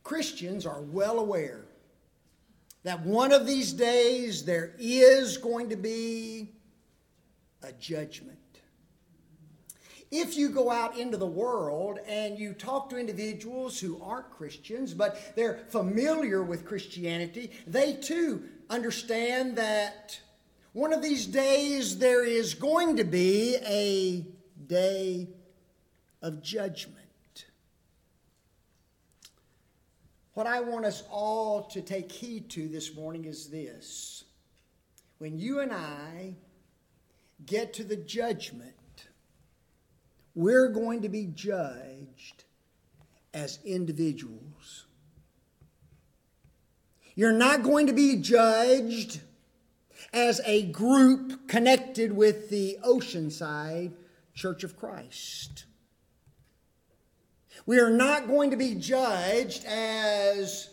Christians are well aware that one of these days there is going to be a judgment. If you go out into the world and you talk to individuals who aren't Christians, but they're familiar with Christianity, they too understand that one of these days there is going to be a day of judgment. What I want us all to take heed to this morning is this. When you and I get to the judgment, we're going to be judged as individuals. You're not going to be judged as a group connected with the Oceanside Church of Christ. We are not going to be judged as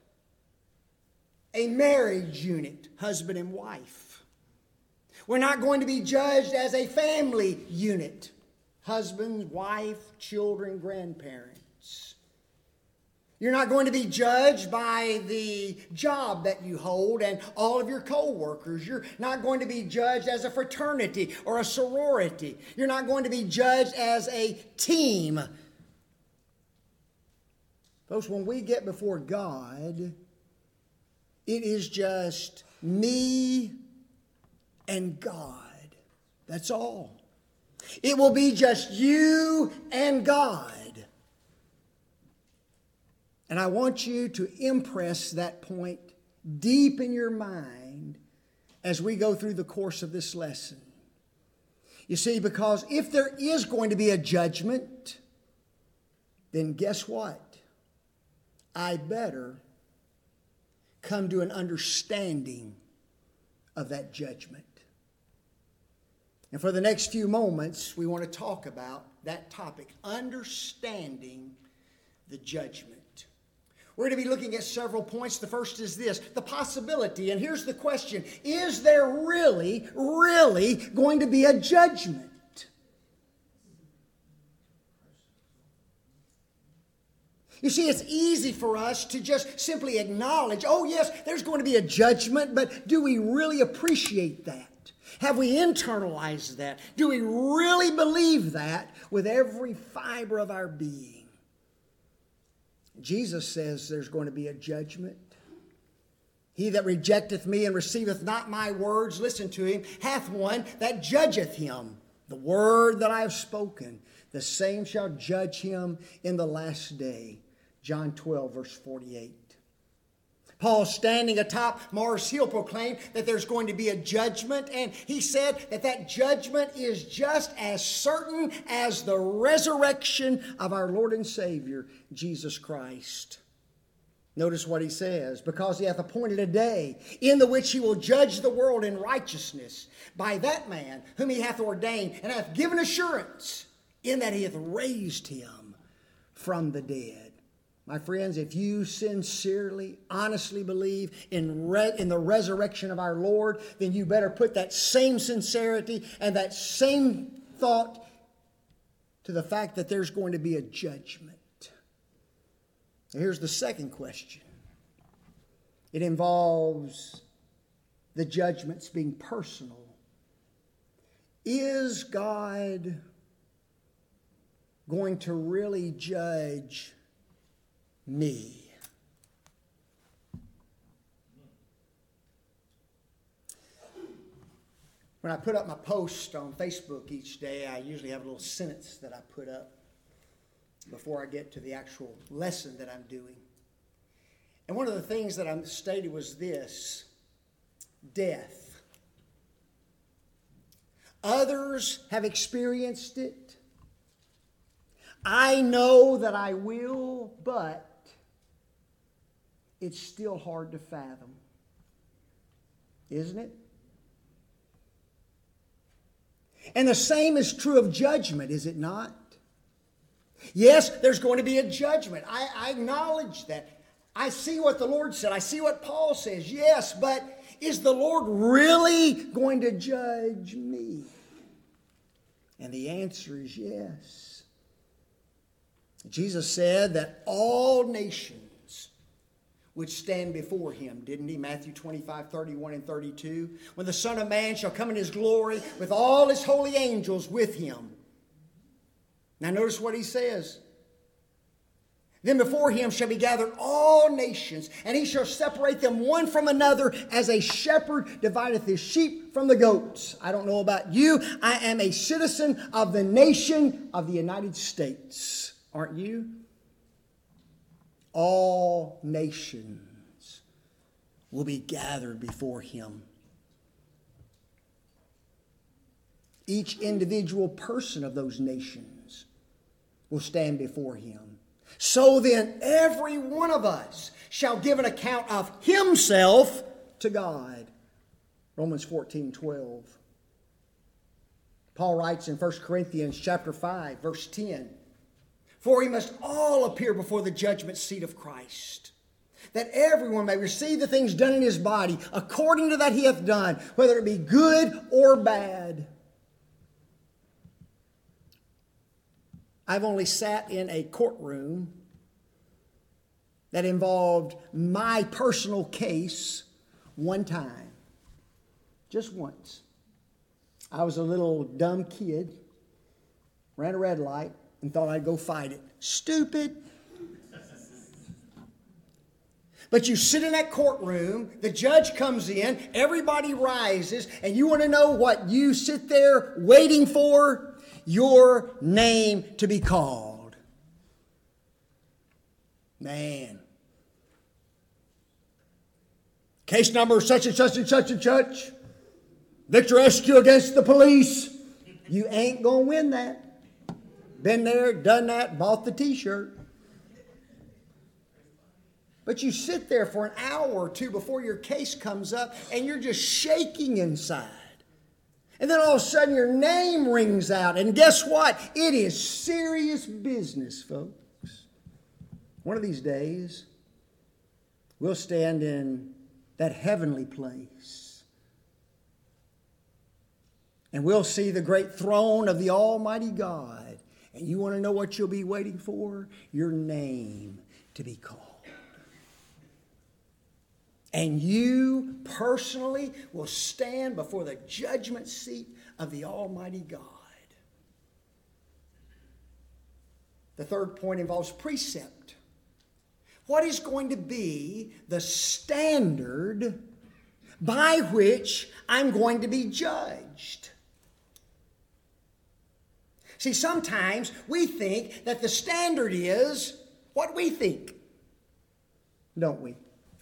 a marriage unit, husband and wife. We're not going to be judged as a family unit, husband, wife, children, grandparents. You're not going to be judged by the job that you hold and all of your co-workers. You're not going to be judged as a fraternity or a sorority. You're not going to be judged as a team. Folks, when we get before God, it is just me and God. That's all. It will be just you and God. And I want you to impress that point deep in your mind as we go through the course of this lesson. You see, because if there is going to be a judgment, then guess what? I better come to an understanding of that judgment. And for the next few moments, we want to talk about that topic, understanding the judgment. We're going to be looking at several points. The first is this, the possibility. And here's the question, is there really going to be a judgment? You see, it's easy for us to just simply acknowledge, oh yes, there's going to be a judgment, but do we really appreciate that? Have we internalized that? Do we really believe that with every fiber of our being? Jesus says there's going to be a judgment. He that rejecteth me and receiveth not my words, listen to him, hath one that judgeth him. The word that I have spoken, the same shall judge him in the last day. John 12, verse 48. Paul, standing atop Mars Hill, proclaimed that there's going to be a judgment, and he said that that judgment is just as certain as the resurrection of our Lord and Savior, Jesus Christ. Notice what he says, because he hath appointed a day in the which he will judge the world in righteousness by that man whom he hath ordained, and hath given assurance in that he hath raised him from the dead. My friends, if you sincerely, honestly believe in the resurrection of our Lord, then you better put that same sincerity and that same thought to the fact that there's going to be a judgment. Here's the second question. It involves the judgments being personal. Is God going to really judge me? When I put up my post on Facebook each day, I usually have a little sentence that I put up before I get to the actual lesson that I'm doing. And one of the things that I stated was this: death. Others have experienced it. I know that I will, but it's still hard to fathom. Isn't it? And the same is true of judgment, is it not? Yes, there's going to be a judgment. I acknowledge that. I see what the Lord said. I see what Paul says. Yes, but is the Lord really going to judge me? And the answer is yes. Jesus said that all nations would stand before him, didn't he? Matthew 25, 31 and 32. When the Son of Man shall come in his glory with all his holy angels with him. Now notice what he says. Then before him shall be gathered all nations, and he shall separate them one from another, as a shepherd divideth his sheep from the goats. I don't know about you. I am a citizen of the nation of the United States. Aren't you? All nations will be gathered before him. Each individual person of those nations will stand before him. So then, every one of us shall give an account of himself to God. Romans 14:12. Paul writes in 1 Corinthians chapter 5, verse 10, For we must all appear before the judgment seat of Christ, that everyone may receive the things done in his body according to that he hath done, whether it be good or bad. I've only sat in a courtroom that involved my personal case one time. Just once. I was a little dumb kid, ran a red light, and thought I'd go fight it. Stupid. But you sit in that courtroom, the judge comes in, everybody rises, and you want to know what you sit there waiting for? Your name to be called. Man. Case number such and such and such and such. Victor Eskew against the police. You ain't going to win that. Been there, done that, bought the t-shirt. But you sit there for an hour or two before your case comes up and you're just shaking inside. And then all of a sudden your name rings out. And guess what? It is serious business, folks. One of these days, we'll stand in that heavenly place. And we'll see the great throne of the Almighty God. And you want to know what you'll be waiting for? Your name to be called. And you personally will stand before the judgment seat of the Almighty God. The third point involves precept. What is going to be the standard by which I'm going to be judged? See, sometimes we think that the standard is what we think, don't we?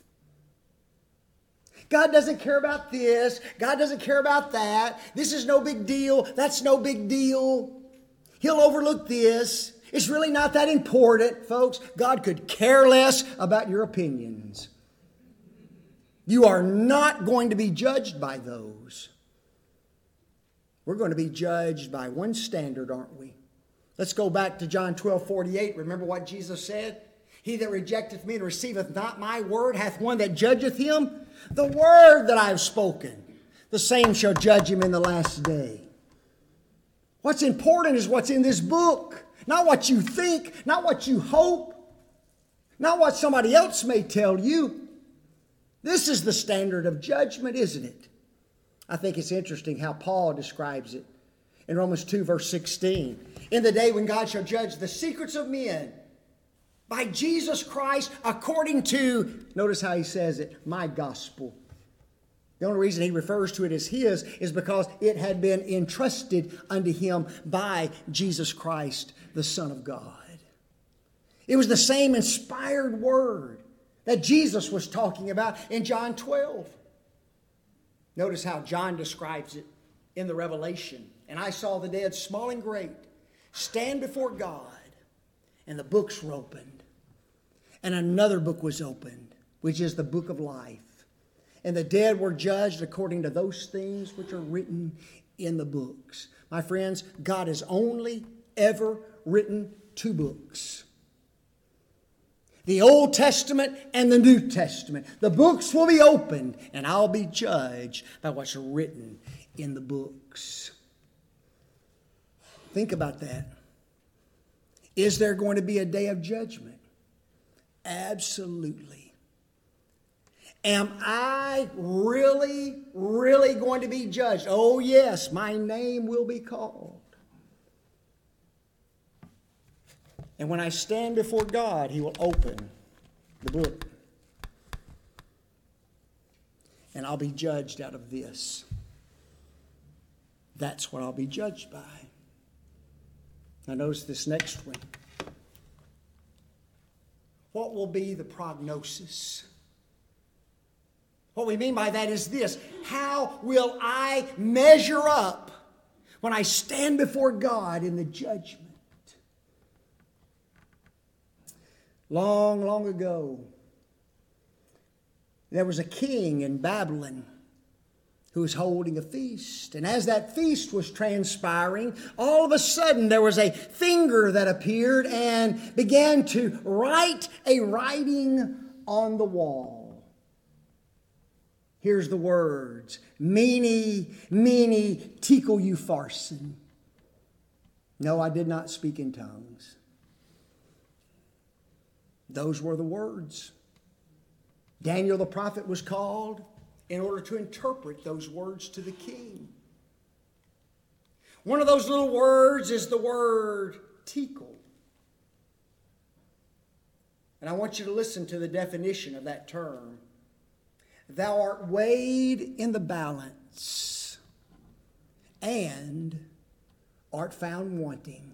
God doesn't care about this. God doesn't care about that. This is no big deal. That's no big deal. He'll overlook this. It's really not that important, folks. God could care less about your opinions. You are not going to be judged by those. We're going to be judged by one standard, aren't we? Let's go back to John 12:48. Remember what Jesus said? He that rejecteth me and receiveth not my word hath one that judgeth him. The word that I have spoken, the same shall judge him in the last day. What's important is what's in this book. Not what you think, not what you hope, not what somebody else may tell you. This is the standard of judgment, isn't it? I think it's interesting how Paul describes it in Romans 2, verse 16. In the day when God shall judge the secrets of men by Jesus Christ according to, notice how he says it, my gospel. The only reason he refers to it as his is because it had been entrusted unto him by Jesus Christ, the Son of God. It was the same inspired word that Jesus was talking about in John 12. Notice how John describes it in the Revelation. And I saw the dead, small and great, stand before God, and the books were opened. And another book was opened, which is the book of life. And the dead were judged according to those things which are written in the books. My friends, God has only ever written two books. The Old Testament and the New Testament. The books will be opened, and I'll be judged by what's written in the books. Think about that. Is there going to be a day of judgment? Absolutely. Am I really, really going to be judged? Oh, yes, my name will be called. And when I stand before God, He will open the book. And I'll be judged out of this. That's what I'll be judged by. Now notice this next one. What will be the prognosis? What we mean by that is this: how will I measure up when I stand before God in the judgment? Long, long ago, there was a king in Babylon who was holding a feast. And as that feast was transpiring, all of a sudden there was a finger that appeared and began to write a writing on the wall. Here's the words: Mene, mene, tekel upharsin. No, I did not speak in tongues. Those were the words. Daniel the prophet was called in order to interpret those words to the king. One of those little words is the word tekel. And I want you to listen to the definition of that term. Thou art weighed in the balance and art found wanting.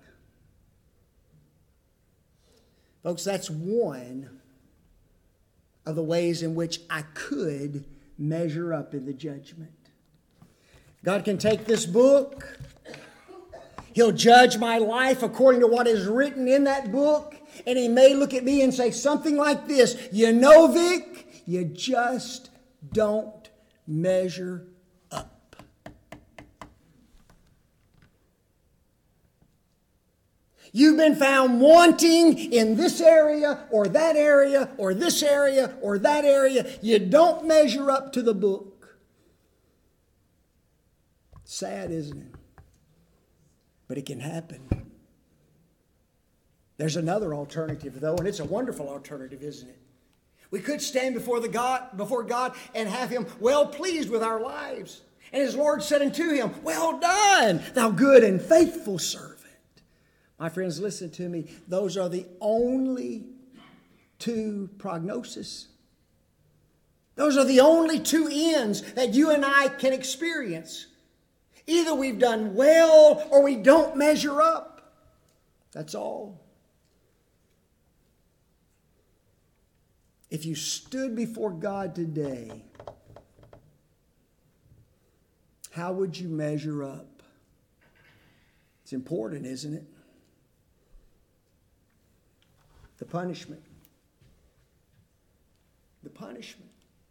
Folks, that's one of the ways in which I could measure up in the judgment. God can take this book. He'll judge my life according to what is written in that book. And He may look at me and say something like this: you know, Vic, you just don't measure up. You've been found wanting in this area or that area or this area or that area. You don't measure up to the book. Sad, isn't it? But it can happen. There's another alternative, though, and it's a wonderful alternative, isn't it? We could stand before God and have Him well pleased with our lives. And His Lord said unto him, "Well done, thou good and faithful servant." My friends, listen to me. Those are the only two prognoses. Those are the only two ends that you and I can experience. Either we've done well or we don't measure up. That's all. If you stood before God today, how would you measure up? It's important, isn't it? The punishment. The punishment.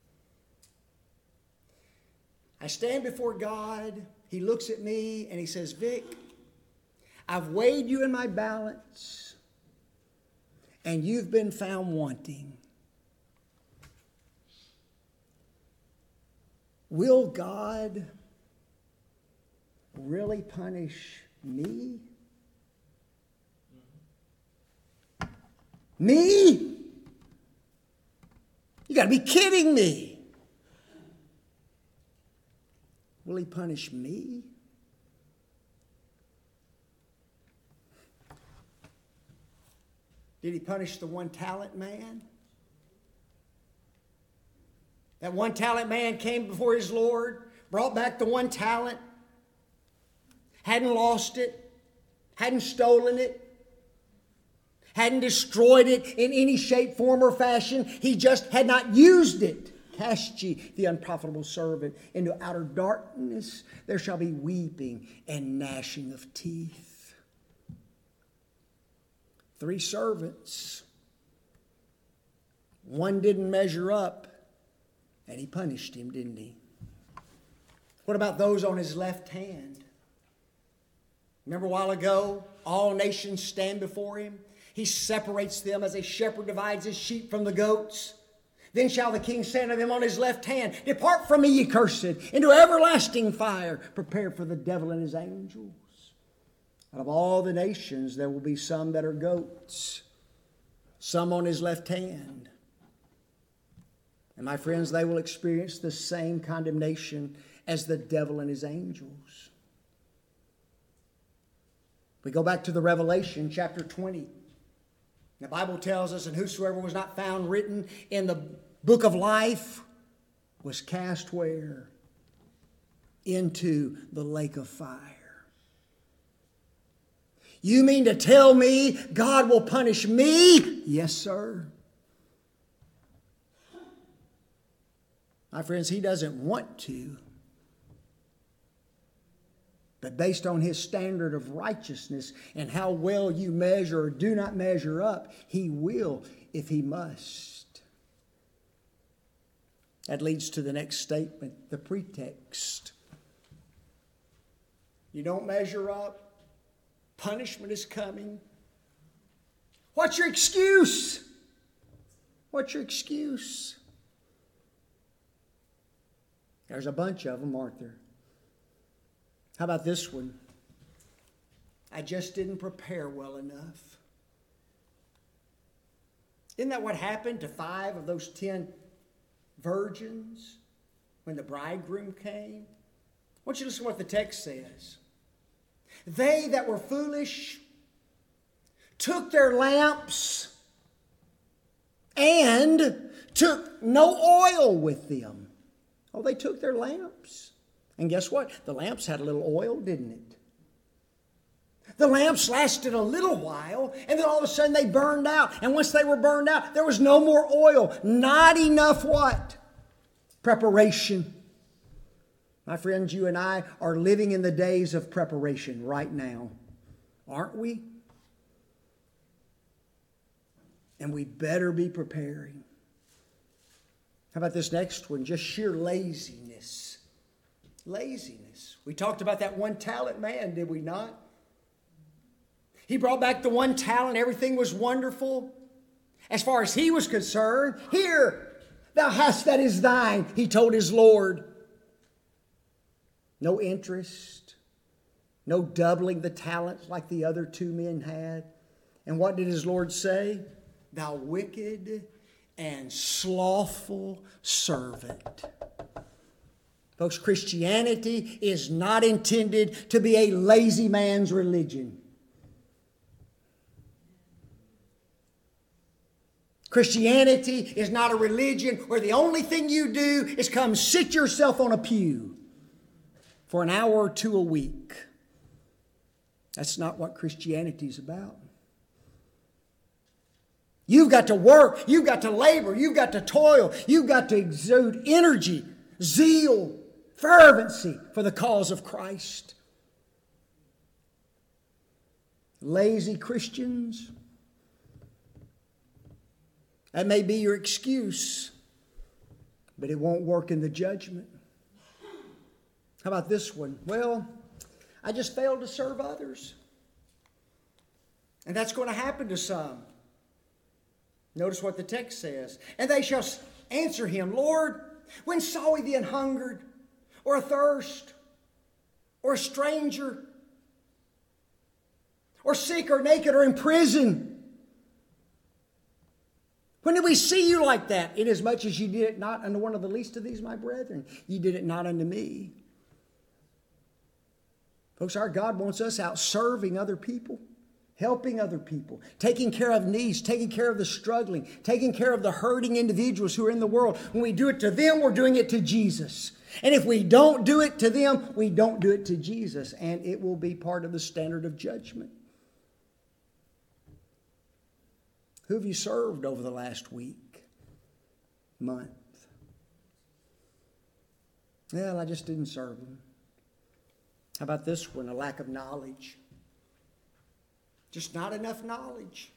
I stand before God. He looks at me and He says, "Vic, I've weighed you in my balance and you've been found wanting. Will God really punish me? Me? You got to be kidding me. Will He punish me? Did He punish the one-talent man? That one-talent man came before his Lord, brought back the one talent, hadn't lost it, hadn't stolen it, hadn't destroyed it in any shape, form, or fashion. He just had not used it. Cast ye the unprofitable servant into outer darkness. There shall be weeping and gnashing of teeth. 3 servants. One didn't measure up, and He punished him, didn't He? What about those on His left hand? Remember a while ago, all nations stand before Him. He separates them as a shepherd divides his sheep from the goats. Then shall the king say unto them on his left hand, "Depart from me, ye cursed, into everlasting fire, prepared for the devil and his angels." Out of all the nations, there will be some that are goats, some on His left hand. And my friends, they will experience the same condemnation as the devil and his angels. We go back to the Revelation chapter 20. The Bible tells us, and whosoever was not found written in the book of life was cast where? Into the lake of fire. You mean to tell me God will punish me? Yes, sir. My friends, He doesn't want to. But based on His standard of righteousness and how well you measure or do not measure up, He will if He must. That leads to the next statement, the pretext. You don't measure up, punishment is coming. What's your excuse? What's your excuse? There's a bunch of them, aren't there? How about this one? I just didn't prepare well enough. Isn't that what happened to 5 of those 10 virgins when the bridegroom came? I want you to listen to what the text says. They that were foolish took their lamps and took no oil with them. Oh, they took their lamps. And guess what? The lamps had a little oil, didn't it? The lamps lasted a little while, and then all of a sudden they burned out. And once they were burned out, there was no more oil. Not enough what? Preparation. My friends, you and I are living in the days of preparation right now. Aren't we? And we better be preparing. How about this next one? Just sheer laziness. Laziness. We talked about that 1 talent man, did we not? He brought back the 1 talent. Everything was wonderful. As far as he was concerned, here, thou hast that is thine, he told his Lord. No interest. No doubling the talents like the other 2 men had. And what did his Lord say? Thou wicked and slothful servant. Folks, Christianity is not intended to be a lazy man's religion. Christianity is not a religion where the only thing you do is come sit yourself on a pew for an hour or 2 a week. That's not what Christianity is about. You've got to work, you've got to labor, you've got to toil, you've got to exude energy, zeal, fervency for the cause of Christ. Lazy Christians, that may be your excuse, but it won't work in the judgment. How about this one? Well, I just failed to serve others. And that's going to happen to some. Notice what the text says. And they shall answer him, Lord, when saw we thee an hungered, or athirst, or a stranger, or sick, or naked, or in prison? When did we see you like that? Inasmuch as you did it not unto one of the least of these, my brethren, you did it not unto me. Folks, our God wants us out serving other people, helping other people, taking care of needs, taking care of the struggling, taking care of the hurting individuals who are in the world. When we do it to them, we're doing it to Jesus. And if we don't do it to them, we don't do it to Jesus. And it will be part of the standard of judgment. Who have you served over the last week, month? Well, I just didn't serve them. How about this one? A lack of knowledge. Just not enough knowledge.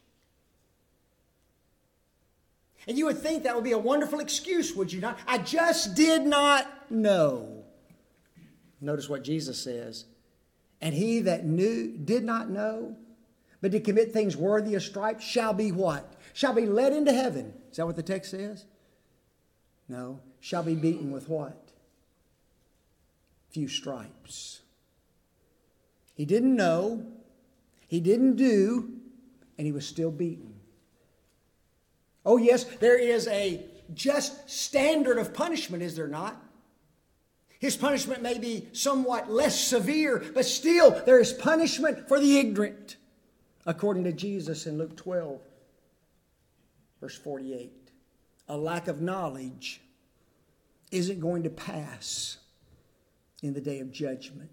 And you would think that would be a wonderful excuse, would you not? I just did not know. Notice what Jesus says. And he that did not know, but did commit things worthy of stripes, shall be what? Shall be led into heaven. Is that what the text says? No. Shall be beaten with what? Few stripes. He didn't know. He didn't do. And he was still beaten. Oh yes, there is a just standard of punishment, is there not? His punishment may be somewhat less severe, but still there is punishment for the ignorant, according to Jesus in Luke 12, verse 48. A lack of knowledge isn't going to pass in the day of judgment.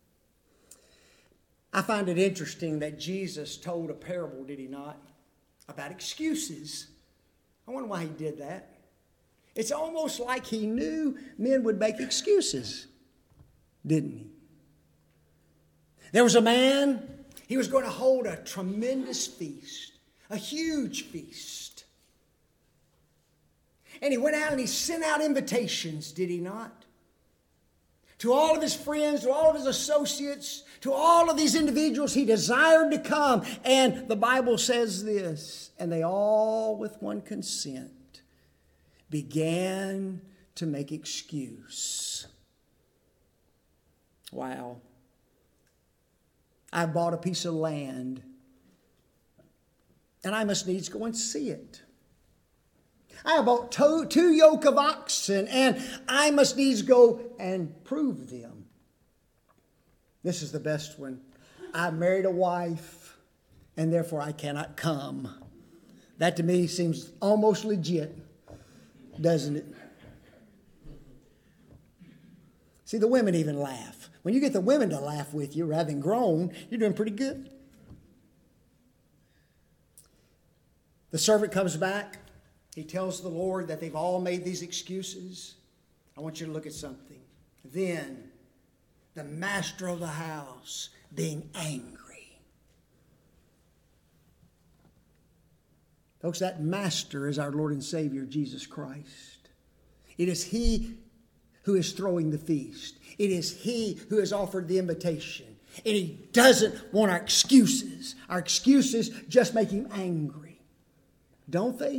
I find it interesting that Jesus told a parable, did he not, about excuses. I wonder why he did that. It's almost like he knew men would make excuses, didn't he? There was a man, he was going to hold a tremendous feast, a huge feast. And he went out and he sent out invitations, did he not? To all of his friends, to all of his associates, to all of these individuals he desired to come. And the Bible says this, and they all with one consent began to make excuse. Wow. I bought a piece of land, and I must needs go and see it. I bought two yoke of oxen, and I must needs go and prove them. This is the best one. I married a wife, and therefore I cannot come. That to me seems almost legit, doesn't it? See, the women even laugh. When you get the women to laugh with you rather than groan, you're doing pretty good. The servant comes back. He tells the Lord that they've all made these excuses. I want you to look at something. Then the master of the house, being angry. Folks, that master is our Lord and Savior, Jesus Christ. It is He who is throwing the feast. It is He who has offered the invitation. And He doesn't want our excuses. Our excuses just make Him angry. Don't they?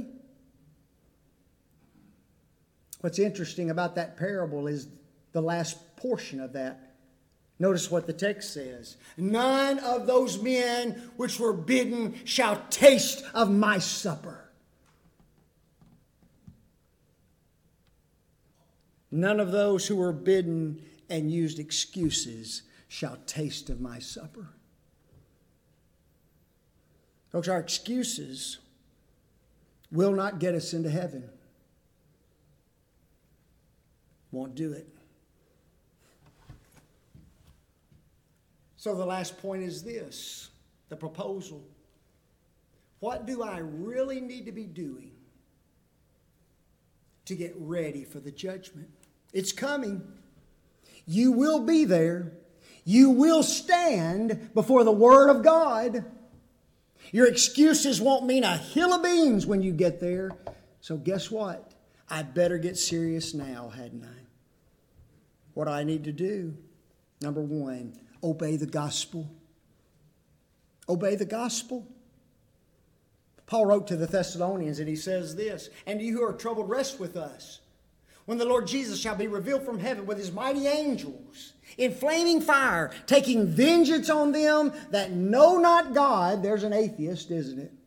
What's interesting about that parable is the last portion of that. Notice what the text says. None of those men which were bidden shall taste of my supper. None of those who were bidden and used excuses shall taste of my supper. Folks, our excuses will not get us into heaven. Won't do it. So the last point is this, the proposal. What do I really need to be doing to get ready for the judgment? It's coming. You will be there. You will stand before the Word of God. Your excuses won't mean a hill of beans when you get there. So guess what? I better get serious now, hadn't I? What do I need to do? Number one, obey the gospel. Obey the gospel. Paul wrote to the Thessalonians and he says this, and you who are troubled, rest with us, when the Lord Jesus shall be revealed from heaven with His mighty angels, in flaming fire, taking vengeance on them that know not God. There's an atheist, isn't it?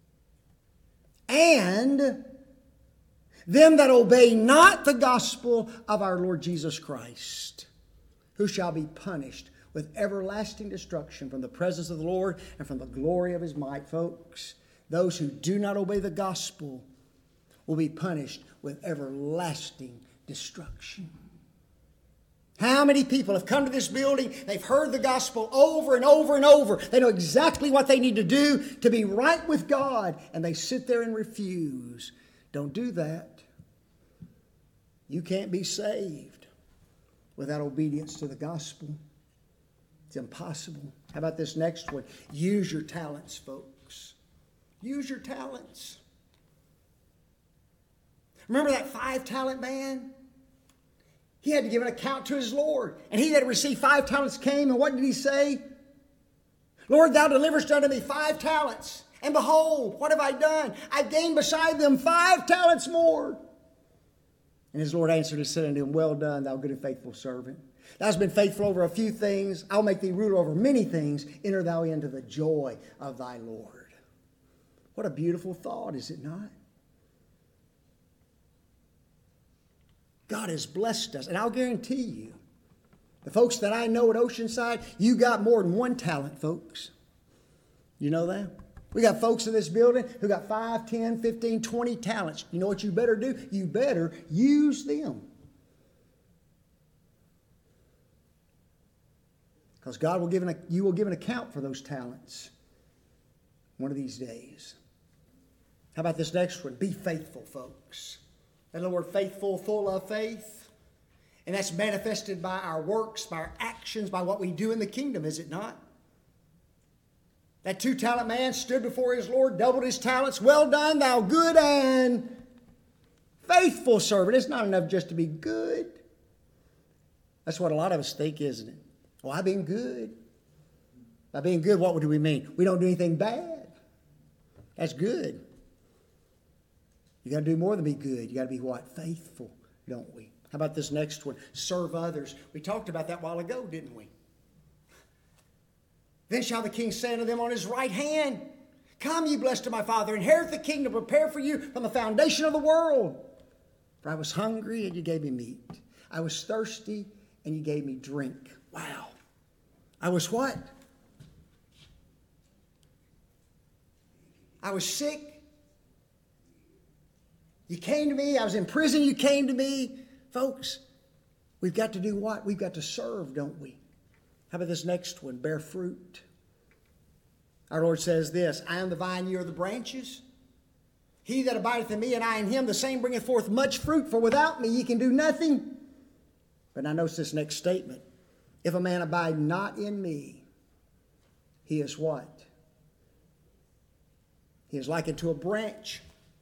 And them that obey not the gospel of our Lord Jesus Christ, who shall be punished with everlasting destruction from the presence of the Lord and from the glory of His might. Folks, those who do not obey the gospel will be punished with everlasting destruction. How many people have come to this building, they've heard the gospel over and over and over. They know exactly what they need to do to be right with God, and they sit there and refuse. Don't do that. You can't be saved without obedience to the gospel. It's impossible. How about this next one? Use your talents, folks. Use your talents. Remember that 5-talent man? He had to give an account to his Lord. And he that had received 5 talents came, and what did he say? Lord, thou deliverest unto me 5 talents. And behold, what have I done? I gained beside them 5 talents more. And his Lord answered and said unto him, well done, thou good and faithful servant. Thou hast been faithful over a few things. I'll make thee ruler over many things. Enter thou into the joy of thy Lord. What a beautiful thought, is it not? God has blessed us. And I'll guarantee you, the folks that I know at Oceanside, you got more than one talent, folks. You know that? We got folks in this building who got 5, 10, 15, 20 talents. You know what you better do? You better use them. Because God will you will give an account for those talents one of these days. How about this next one? Be faithful, folks. That little word faithful, full of faith. And that's manifested by our works, by our actions, by what we do in the kingdom, is it not? That 2-talent man stood before his Lord, doubled his talents. Well done, thou good and faithful servant. It's not enough just to be good. That's what a lot of us think, isn't it? Well, I've been good. By being good, what do we mean? We don't do anything bad. That's good. You got to do more than be good. You got to be what? Faithful, don't we? How about this next one? Serve others. We talked about that a while ago, didn't we? Then shall the king say unto them on his right hand, Come, ye blessed of my Father, inherit the kingdom prepared for you from the foundation of the world. For I was hungry, and you gave me meat. I was thirsty, and you gave me drink. Wow. I was what? I was sick. You came to me. I was in prison. You came to me. Folks, we've got to do what? We've got to serve, don't we? How about this next one? Bear fruit. Our Lord says this, I am the vine, ye are the branches. He that abideth in me, and I in him, the same bringeth forth much fruit. For without me ye can do nothing. But now notice this next statement. If a man abide not in me, he is what? He is likened to a branch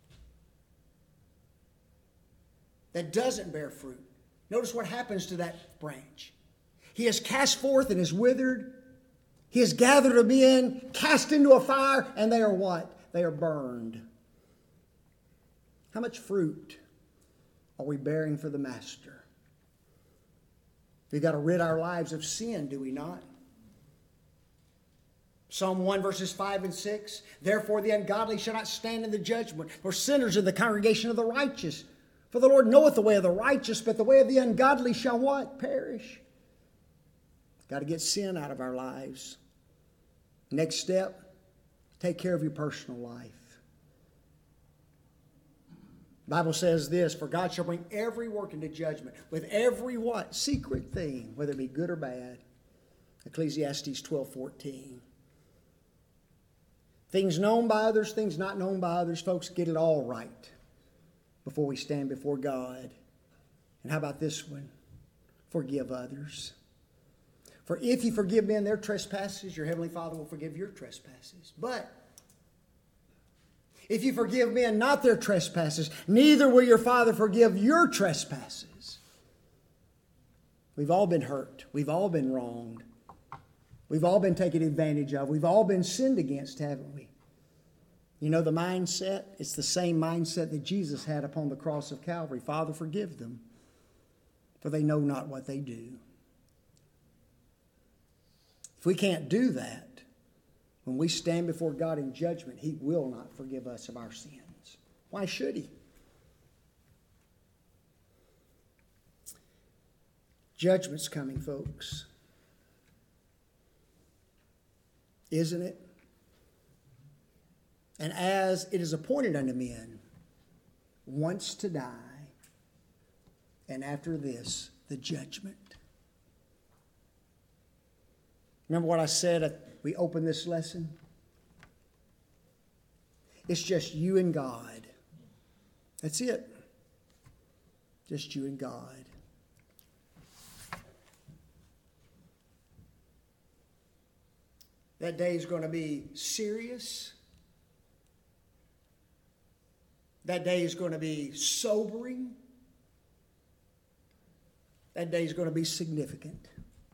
that doesn't bear fruit. Notice what happens to that branch. He is cast forth and is withered. He is gathered of men, cast into a fire, and they are what? They are burned. How much fruit are we bearing for the Master? We've got to rid our lives of sin, do we not? Psalm 1 verses 5 and 6. Therefore the ungodly shall not stand in the judgment, nor sinners in the congregation of the righteous. For the Lord knoweth the way of the righteous, but the way of the ungodly shall what? Perish. Got to get sin out of our lives. Next step, take care of your personal life. The Bible says this, for God shall bring every work into judgment with every what? Secret thing, whether it be good or bad. Ecclesiastes 12:14. Things known by others, things not known by others, folks, get it all right before we stand before God. And how about this one? Forgive others. For if you forgive men their trespasses, your heavenly Father will forgive your trespasses. But if you forgive men not their trespasses, neither will your Father forgive your trespasses. We've all been hurt. We've all been wronged. We've all been taken advantage of. We've all been sinned against, haven't we? You know the mindset? It's the same mindset that Jesus had upon the cross of Calvary. Father, forgive them, for they know not what they do. If we can't do that, when we stand before God in judgment, He will not forgive us of our sins. Why should He? Judgment's coming, folks. Isn't it? And as it is appointed unto men once to die, and after this, the judgment. Remember what I said we opened this lesson? It's just you and God. That's it. Just you and God. That day is going to be serious. That day is going to be sobering. That day is going to be significant.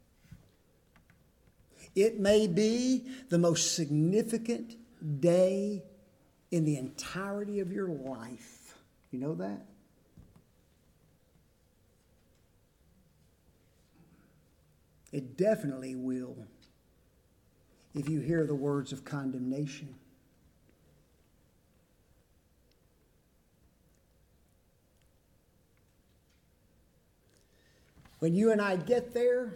It may be the most significant day in the entirety of your life. You know that? It definitely will if you hear the words of condemnation. When you and I get there,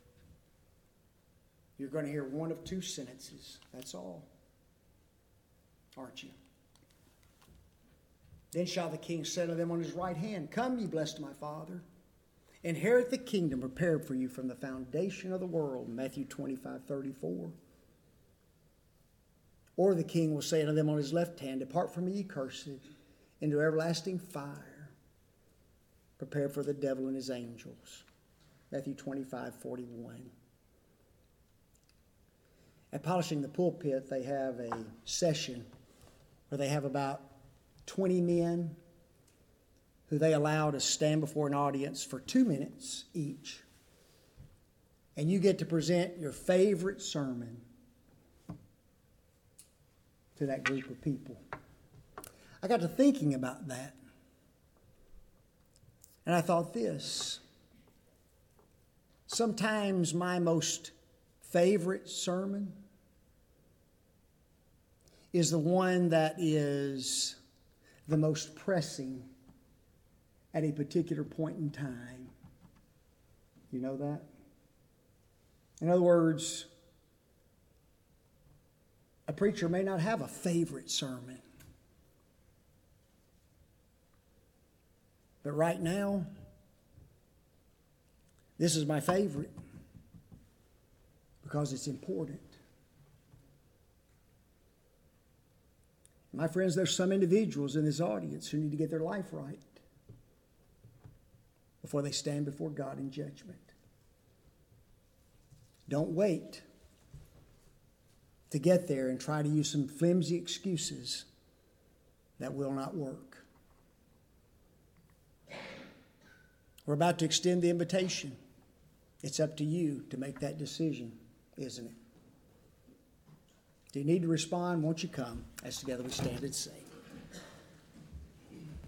you're going to hear one of two sentences. That's all. Aren't you? Then shall the king say to them on his right hand, Come, ye blessed of my Father, inherit the kingdom prepared for you from the foundation of the world. Matthew 25:34. Or the king will say to them on his left hand, Depart from me, ye cursed, into everlasting fire, prepared for the devil and his angels. Matthew 25:41. At Polishing the Pulpit, they have a session where they have about 20 men who they allow to stand before an audience for 2 minutes each. And you get to present your favorite sermon to that group of people. I got to thinking about that. And I thought this. Sometimes my most favorite sermon is the one that is the most pressing at a particular point in time. You know that? In other words, a preacher may not have a favorite sermon. But right now, this is my favorite because it's important. My friends, there's some individuals in this audience who need to get their life right before they stand before God in judgment. Don't wait to get there and try to use some flimsy excuses that will not work. We're about to extend the invitation. It's up to you to make that decision, isn't it? Do you need to respond? Won't you come as together we stand and sing?